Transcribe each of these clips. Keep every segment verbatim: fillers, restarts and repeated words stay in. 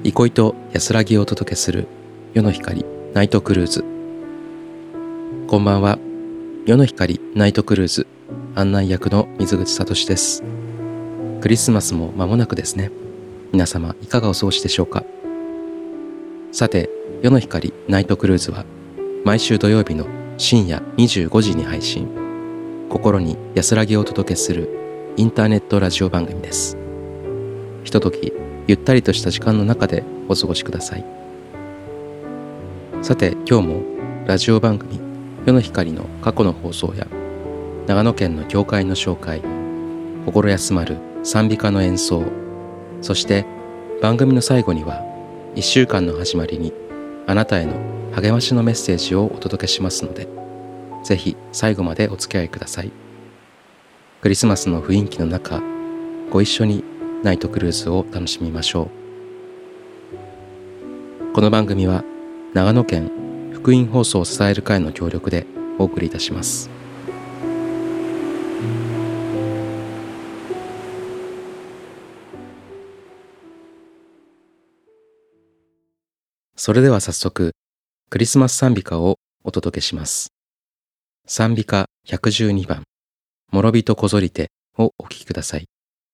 憩いと安らぎをお届けする夜の光ナイトクルーズ。こんばんは。夜の光ナイトクルーズ案内役の水口聡です。クリスマスも間もなくですね。皆様いかがお過ごしでしょうか。さて、夜の光ナイトクルーズは毎週土曜日の深夜にじゅうごじに配信、心に安らぎをお届けするインターネットラジオ番組です。ひとときゆったりとした時間の中でお過ごしください。さて、今日もラジオ番組夜の光の過去の放送や長野県の教会の紹介、心休まる賛美歌の演奏、そして番組の最後にはいっしゅうかんの始まりにあなたへの励ましのメッセージをお届けしますので、ぜひ最後までお付き合いください。クリスマスの雰囲気の中、ご一緒にナイトクルーズを楽しみましょう。この番組は長野県福音放送を支える会の協力でお送りいたします。それでは早速クリスマス賛美歌をお届けします。賛美歌ひゃくじゅうにばん、諸人こぞりてをお聴きください。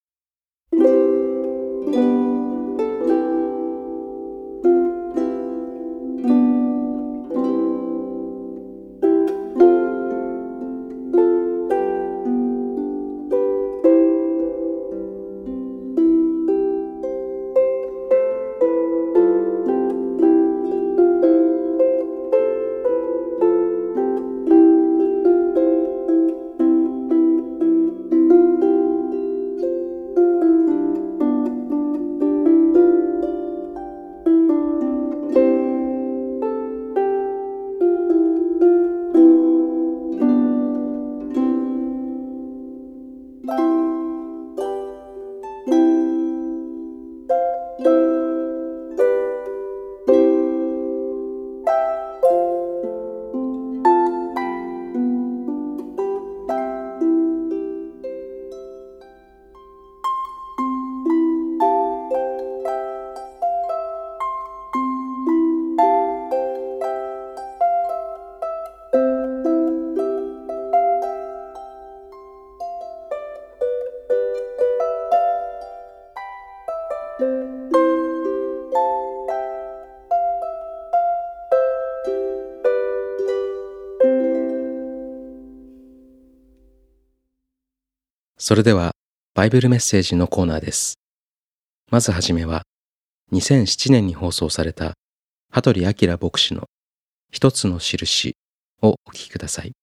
それではバイブルメッセージのコーナーです。まずはじめはにせんななねんに放送された羽鳥明牧師の一つの印をお聞きください。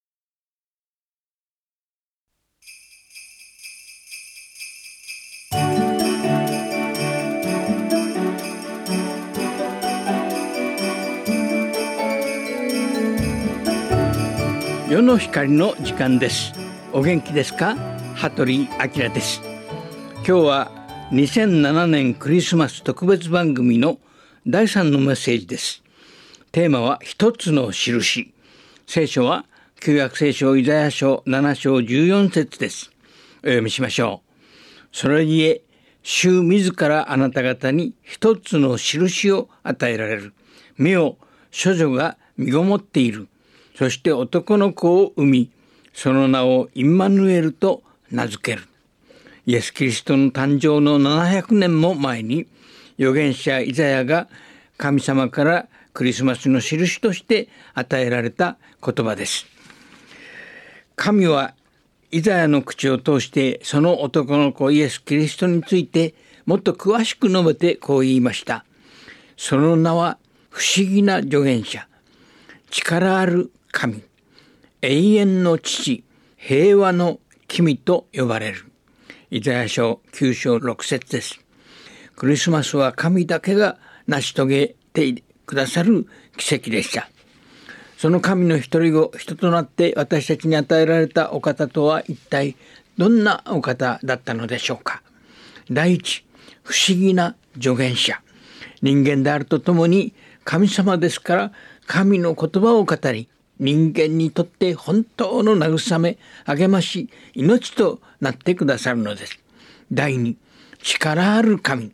夜の光の時間です。お元気ですか？羽鳥明です。今日はにせんななねんクリスマス特別番組のだいさんのメッセージです。テーマは一つの印。聖書は旧約聖書イザヤ書ななしょうじゅうよんせつです。お読みしましょう。それゆえ主自らあなた方に一つの印を与えられる。見よ、処女が身ごもっている。そして男の子を産み、その名をインマヌエルと名付ける。イエス・キリストの誕生のななひゃくねんも前に、預言者イザヤが神様からクリスマスの印として与えられた言葉です。神はイザヤの口を通してその男の子イエス・キリストについてもっと詳しく述べてこう言いました。その名は不思議な預言者、力ある神、永遠の父、平和の君と呼ばれる。イザヤ書きゅうしょうろくせつです。クリスマスは神だけが成し遂げてくださる奇跡でした。その神の一人子、人となって私たちに与えられたお方とは一体どんなお方だったのでしょうか。第一、不思議な助言者。人間であるとともに神様ですから神の言葉を語り、人間にとって本当の慰め、励まし、命となってくださるのです。第二、力ある神。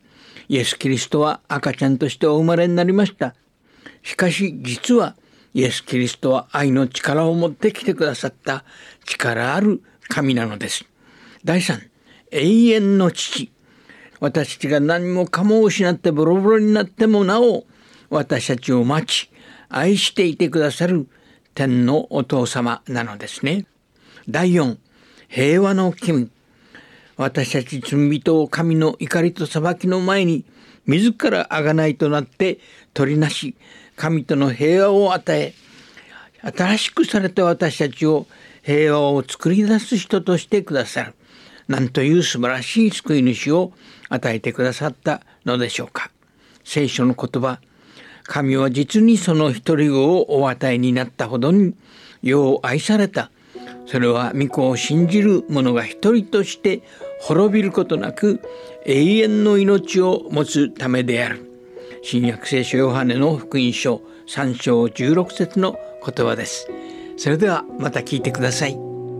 イエス・キリストは赤ちゃんとしてお生まれになりました。しかし実はイエス・キリストは愛の力を持ってきてくださった力ある神なのです。だいさん、永遠の父。私たちが何もかも失ってボロボロになってもなお私たちを待ち愛していてくださる天のお父様なのですね。だいよん、平和の君。私たち罪人を神の怒りと裁きの前に自ら贖いとなって取りなし、神との平和を与え、新しくされた私たちを平和を作り出す人としてくださる。なんという素晴らしい救い主を与えてくださったのでしょうか。聖書の言葉、神は実にその一人子をお与えになったほどによう愛された。それは御子を信じる者が一人として滅びることなく永遠の命を持つためである。新約聖書ヨハネの福音書さん章じゅうろく節の言葉です。それではまた聞いてください。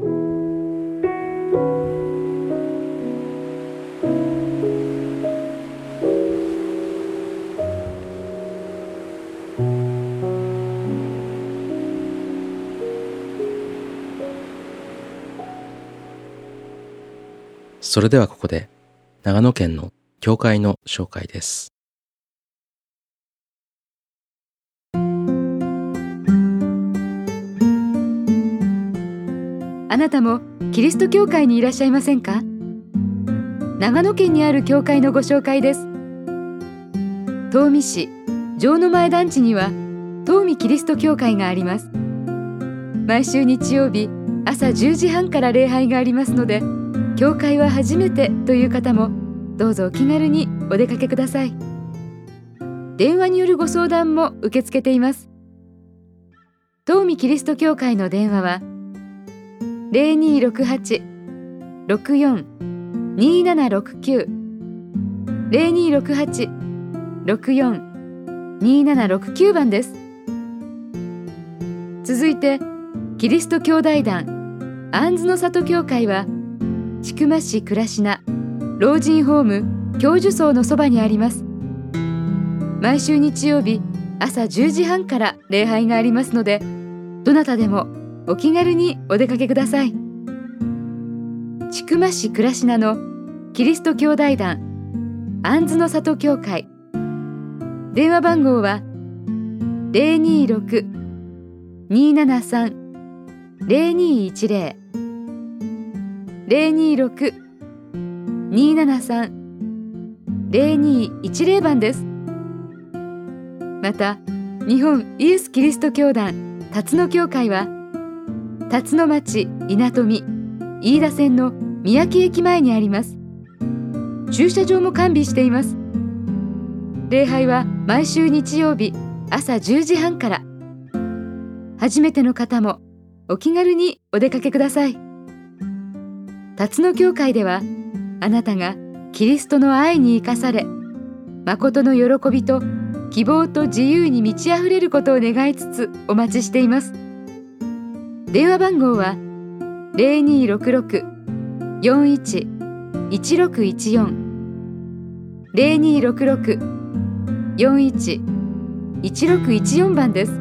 それではここで長野県の教会の紹介です。 あなたもキリスト教会にいらっしゃいませんか？長野県にある教会のご紹介です。東御市城の前団地には東御キリスト教会があります。毎週日曜日朝じゅうじはんから礼拝がありますので、教会は初めてという方もどうぞお気軽にお出かけください。電話によるご相談も受け付けています。東御キリスト教会の電話は ゼロにーろくはち ろくよん にーななろくきゅう ゼロにーろくはち ろくよん にーななろくきゅう 番です。続いてキリスト兄弟団杏の里教会は千曲市倉科老人ホーム教授層のそばにあります。毎週日曜日朝じゅうじはんから礼拝がありますので、どなたでもお気軽にお出かけください。千曲市倉科のキリスト兄弟団杏の里教会、電話番号は ゼロにーろく にーななさん ゼロにーいちゼロ ゼロにーろく にーななさん ゼロにーいちゼロ 番です。また、日本イエス・キリスト教団辰野教会は、辰野町稲富飯田線の宮城駅前にあります。駐車場も完備しています。礼拝は毎週日曜日朝じゅうじはんから。初めての方もお気軽にお出かけください。辰野教会では、あなたがキリストの愛に生かされ、誠の喜びと希望と自由に満ち溢れることを願いつつお待ちしています。電話番号は ゼロにーろくろく よんいち いちろくいちよん ゼロにーろくろく よんいち いちろくいちよん 番です。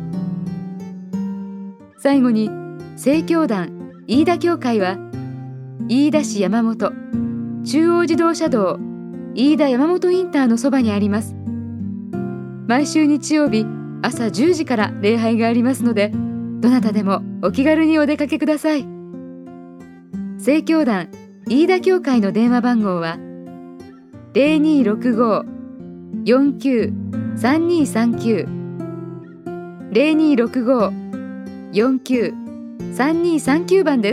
最後に聖教団飯田教会は、飯田市山本中央自動車道飯田山本インターのそばにあります。毎週日曜日朝じゅうじから礼拝がありますので、どなたでもお気軽にお出かけください。聖教団飯田教会の電話番号は ゼロにーろくご よんきゅう さんにーさんきゅう ゼロにーろくご よんきゅう さんにーさんきゅう 番です。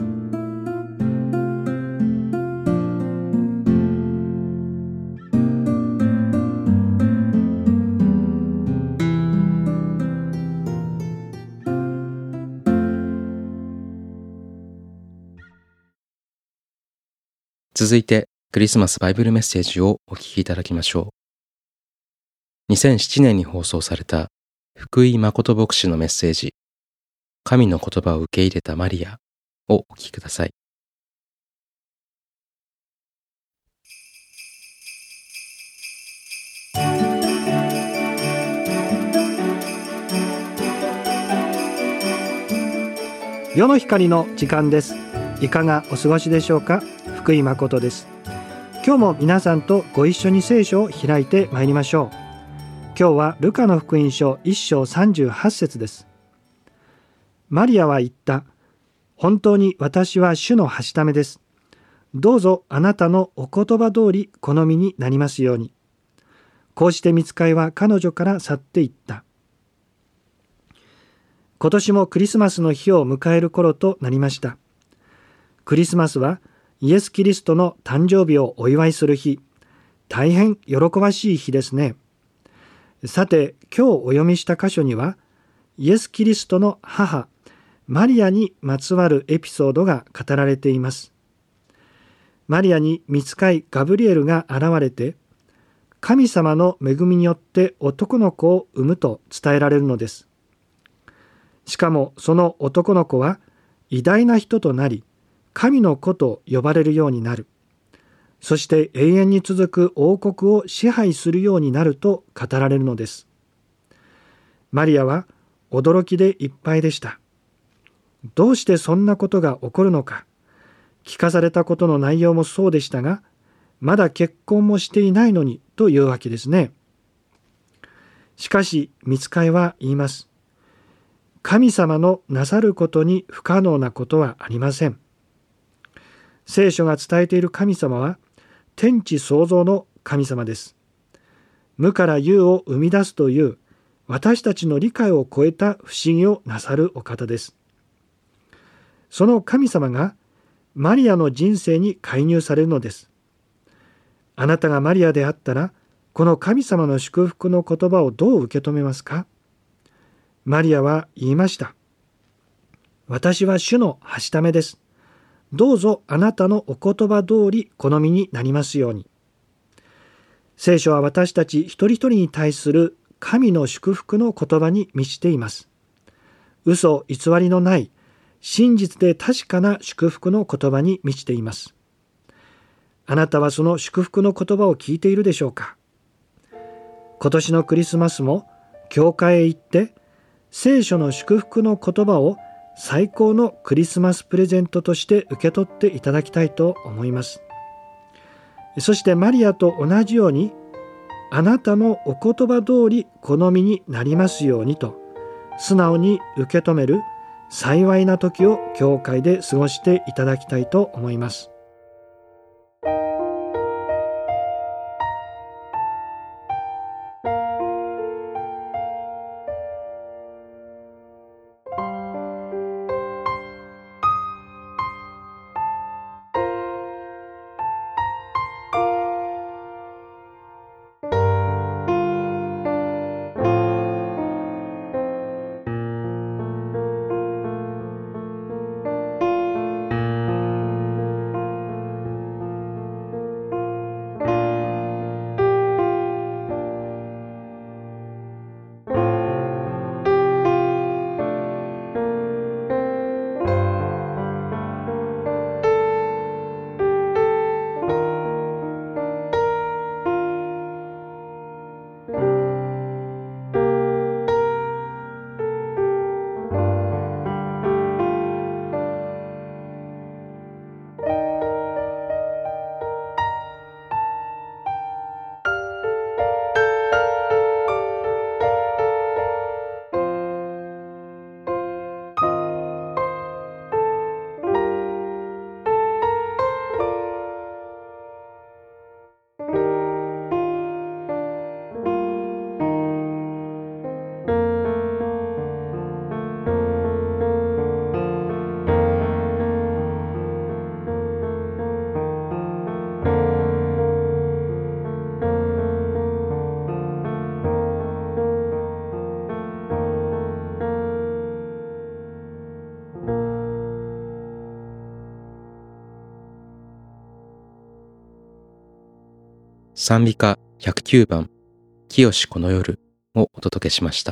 続いてクリスマスバイブルメッセージをお聞きいただきましょう。にせんななねんに放送された福井誠牧師のメッセージ、神の言葉を受け入れたマリアをお聞きください。 世の光の時間です。いかがお過ごしでしょうか。福井誠です。今日も皆さんとご一緒に聖書を開いてまいりましょう。今日はルカの福音書いっ章さんじゅうはち節です。マリアは言った。本当に私は主のはしためです。どうぞあなたのお言葉通り好みになりますように。こうして御使いは彼女から去っていった。今年もクリスマスの日を迎える頃となりました。クリスマスはイエス・キリストの誕生日をお祝いする日、大変喜ばしい日ですね。さて、今日お読みした箇所には、イエス・キリストの母、マリアにまつわるエピソードが語られています。マリアに御使いガブリエルが現れて、神様の恵みによって男の子を産むと伝えられるのです。しかもその男の子は偉大な人となり、神の子と呼ばれるようになる。そして永遠に続く王国を支配するようになると語られるのです。マリアは驚きでいっぱいでした。どうしてそんなことが起こるのか。聞かされたことの内容もそうでしたが、まだ結婚もしていないのにというわけですね。しかし御使いは言います。神様のなさることに不可能なことはありません。聖書が伝えている神様は天地創造の神様です。無から有を生み出すという私たちの理解を超えた不思議をなさるお方です。その神様がマリアの人生に介入されるのです。あなたがマリアであったら、この神様の祝福の言葉をどう受け止めますか。マリアは言いました。私は主のはしためです。どうぞあなたのお言葉通り好みになりますように。聖書は私たち一人一人に対する神の祝福の言葉に満ちています。嘘偽りのない真実で確かな祝福の言葉に満ちています。あなたはその祝福の言葉を聞いているでしょうか。今年のクリスマスも教会へ行って聖書の祝福の言葉を最高のクリスマスプレゼントとして受け取っていただきたいと思います。そしてマリアと同じように、あなたのお言葉通り好みになりますようにと素直に受け止める幸いな時を教会で過ごしていただきたいと思います。 賛美歌ひゃくきゅうばん、清しこの夜をお届けしました。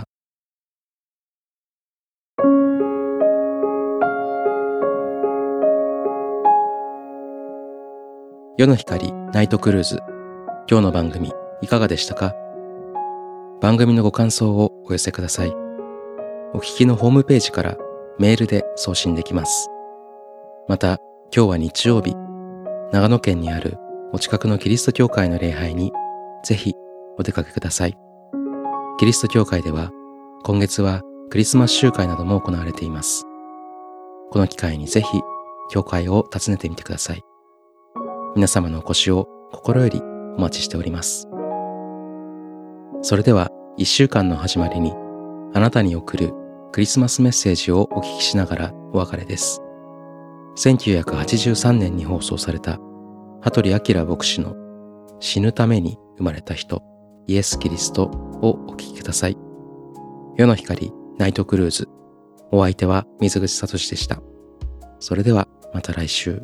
夜の光ナイトクルーズ、今日の番組いかがでしたか？番組のご感想をお寄せください。お聞きのホームページからメールで送信できます。また、今日は日曜日、長野県にあるお近くのキリスト教会の礼拝にぜひお出かけください。キリスト教会では今月はクリスマス集会なども行われています。この機会にぜひ教会を訪ねてみてください。皆様のお越しを心よりお待ちしております。それでは一週間の始まりにあなたに送るクリスマスメッセージをお聞きしながらお別れです。せんきゅうひゃくはちじゅうさんねんに放送された羽鳥明牧師の死ぬために生まれた人、イエス・キリストをお聞きください。世の光ナイトクルーズ。お相手は水口聡でした。それではまた来週。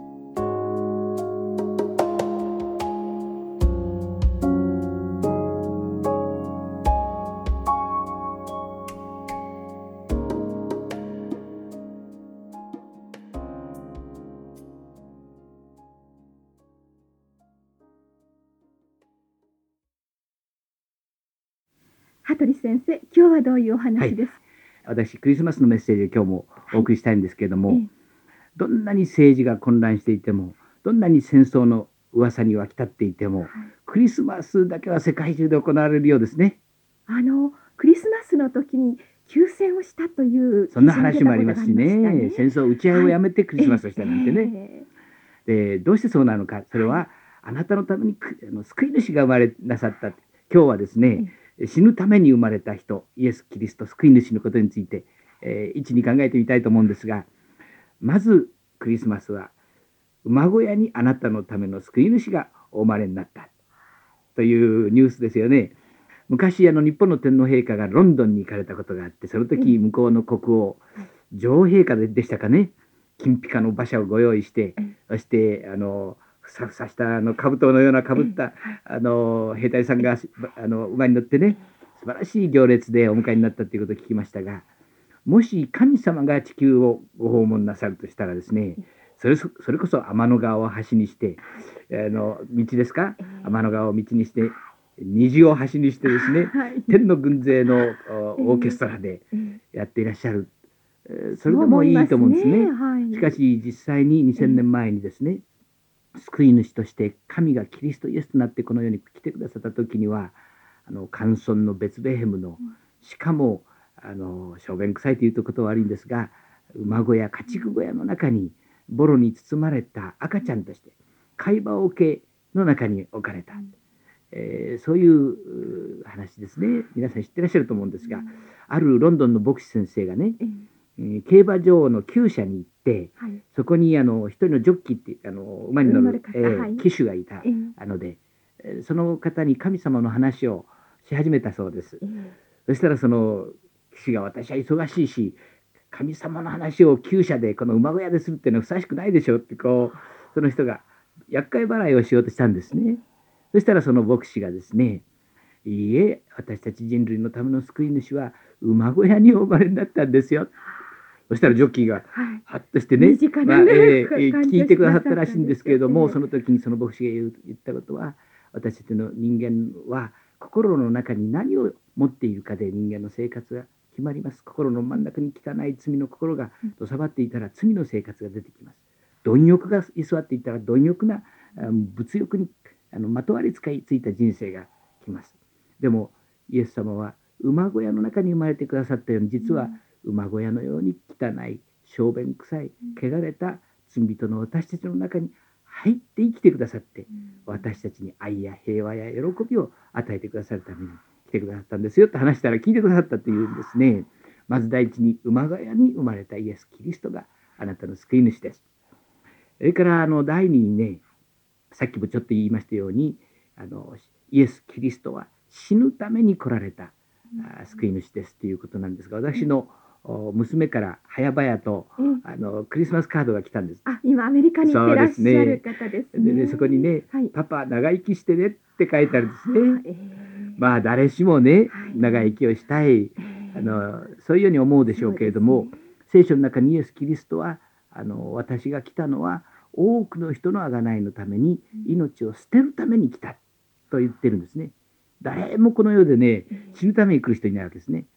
羽鳥先生、今日はどういうお話ですか？ はい、私クリスマスのメッセージを今日もお送りしたいんですけれども、はい、どんなに政治が混乱していても、どんなに戦争の噂に沸き立っていても、はい、クリスマスだけは世界中で行われるようですね。 あのクリスマスの時に休戦をしたというそんな話もありますしね。戦争打ち合いをやめてクリスマスをしたなんてね、はいえー、でどうしてそうなのか、それはあなたのためにあの救い主が生まれなさった。今日はですね、死ぬために生まれた人、イエス・キリスト救い主のことについて、えー、一に考えてみたいと思うんですが、まずクリスマスは馬小屋にあなたのための救い主がお生まれになったというニュースですよね。昔あの日本の天皇陛下がロンドンに行かれたことがあって、その時向こうの国王、女王陛下でしたかね、金ピカの馬車をご用意して、そしてあのふさふさしたあの兜のようなかぶったあの兵隊さんがあの馬に乗ってね、素晴らしい行列でお迎えになったということを聞きましたが、もし神様が地球をご訪問なさるとしたらですね、それそれこそ天の川を橋にして、あの道ですか、天の川を道にして虹を橋にしてですね、天の軍勢のオーケストラでやっていらっしゃる。それでもいいと思うんですね。しかし実際ににせんねんまえにですね、救い主として神がキリストイエスとなってこの世に来てくださった時には、あの寒村のベツレヘムの、しかもあの小便臭いというとことは悪いんですが、馬小屋家畜小屋の中にボロに包まれた赤ちゃんとして貝羽桶の中に置かれた、えー、そういう話ですね。皆さん知ってらっしゃると思うんですが、あるロンドンの牧師先生がね、競馬場の厩舎に行って、はい、そこにあの一人のジョッキーってあの馬に乗る、えーはい、騎手がいたので、えー、その方に神様の話をし始めたそうです。えー、そしたらその騎手が、私は忙しいし神様の話を厩舎でこの馬小屋でするっていうのはふさわしくないでしょってこうその人が厄介払いをしようとしたんですね。そしたらその牧師がですね、いいえ、私たち人類のための救い主は馬小屋にお生まれになったんですよ。そしたらジョッキーがハッとしてね、まあえー、聞いてくださったらしいんですけれども、その時にその牧師が言う言ったことは、私たちの人間は心の中に何を持っているかで人間の生活が決まります。心の真ん中に汚い罪の心がどさばっていたら罪の生活が出てきます。貪欲が居座っていたら貪欲な物欲にあのまとわりつかいついた人生が来ます。でもイエス様は馬小屋の中に生まれてくださったように、実は馬小屋のように汚い小便臭い汚れた罪人の私たちの中に入って生きてくださって、私たちに愛や平和や喜びを与えてくださるために来てくださったんですよと話したら、聞いてくださったというんですね。まず第一に馬小屋に生まれたイエス・キリストがあなたの救い主です。それからあの第二にね、さっきもちょっと言いましたように、あのイエス・キリストは死ぬために来られた救い主ですということなんですが、私の娘から早々と、うん、あのクリスマスカードが来たんです。 あ、今アメリカに行ってらっしゃる方ですね。 でね、そこにね、はい、パパ長生きしてねって書いてあるんですね。えー、まあ誰しもね、はい、長生きをしたい、えー、あのそういうように思うでしょうけれども、ね、聖書の中にイエス・キリストはあの私が来たのは多くの人の贖いのために命を捨てるために来たと言ってるんですね。誰もこの世でね、死ぬために来る人いないわけですね。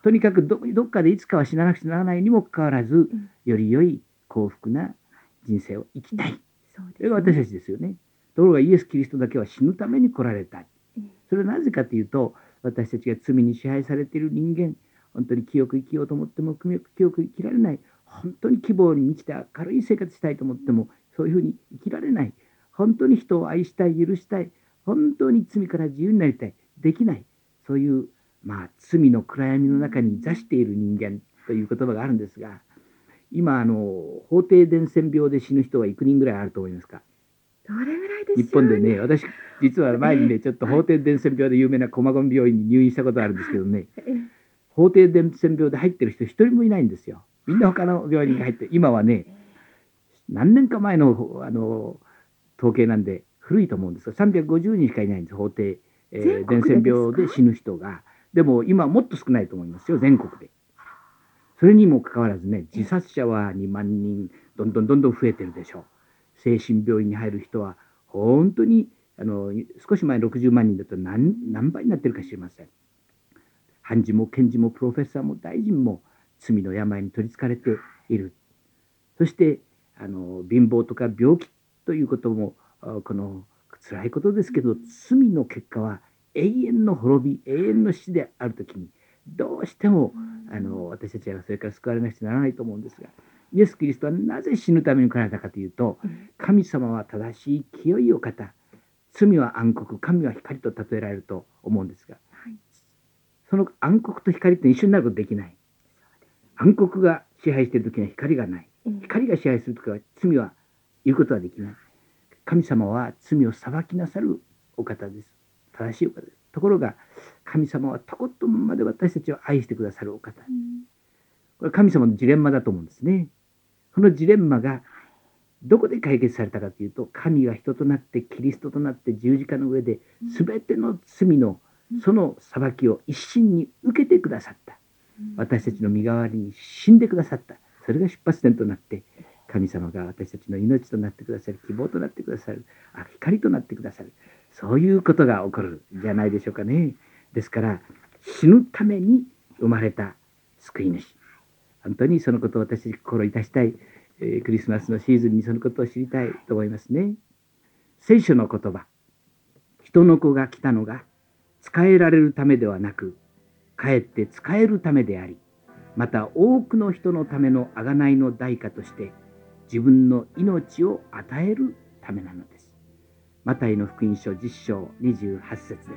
とにかく ど, どっかでいつかは死ななくちゃならないにもかかわらず、 うん、 より良い幸福な人生を生きたい、 そうですね、 それが私たちですよね。ところがイエス・キリストだけは死ぬために来られた。それはなぜかというと、私たちが罪に支配されている人間、本当に清く生きようと思っても清く生きられない、本当に希望に満ちた明るい生活したいと思ってもそういうふうに生きられない、本当に人を愛したい、許したい、本当に罪から自由になりたい、できない、そういう、まあ、罪の暗闇の中に座している人間という言葉があるんですが、今あの法定伝染病で死ぬ人は幾人ぐらいあると思いますか？ どれぐらいでしょうね。 日本でね、私実は前にね、ちょっと法定伝染病で有名な駒込病院に入院したことあるんですけどね、法定伝染病で入ってる人一人もいないんですよ。みんな他の病院に入って、今はね、何年か前のあの統計なんで古いと思うんですが、さんびゃくごじゅうにんしかいないんです、法定、えー、伝染病で死ぬ人が。でも今もっと少ないと思いますよ、全国で。それにもかかわらずね、自殺者はにまんにん、どんどんどんどん増えてるでしょう。精神病院に入る人は本当にあの少し前ろくじゅうまんにんだと 何, 何倍になってるか知りません。判事も検事もプロフェッサーも大臣も罪の病に取りつかれている。そしてあの貧乏とか病気ということもこの辛いことですけど、罪の結果は永遠の滅び、永遠の死であるときに、どうしてもあの私たちはそれから救われなくちゃならないと思うんですが、イエス・キリストはなぜ死ぬために来られたかというと、神様は正しい清いお方、罪は暗黒、神は光と例えられると思うんですが、その暗黒と光って一緒になることできない。暗黒が支配しているときには光がない。光が支配するときは罪は言うことはできない。神様は罪を裁きなさるお方です。正しいお方です。ところが神様はとことんまで私たちを愛してくださるお方。これ神様のジレンマだと思うんですね。このジレンマがどこで解決されたかというと、神が人となってキリストとなって十字架の上で全ての罪のその裁きを一身に受けてくださった。私たちの身代わりに死んでくださった。それが出発点となって、神様が私たちの命となってくださる、希望となってくださる、あ、光となってくださる、そういうことが起こるんじゃないでしょうかね。ですから死ぬために生まれた救い主、本当にそのことを私たち心いたしたい、えー、クリスマスのシーズンにそのことを知りたいと思いますね。聖書の言葉、人の子が来たのが仕えられるためではなく、かえって仕えるためであり、また多くの人のための贖いの代価として自分の命を与えるためなのです。マタイの福音書じゅっ章にじゅうはち節です。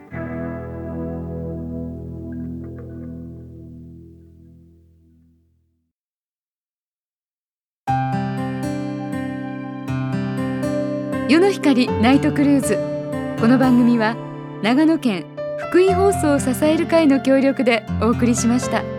夜の光ナイトクルーズ。この番組は長野県福井放送を支える会の協力でお送りしました。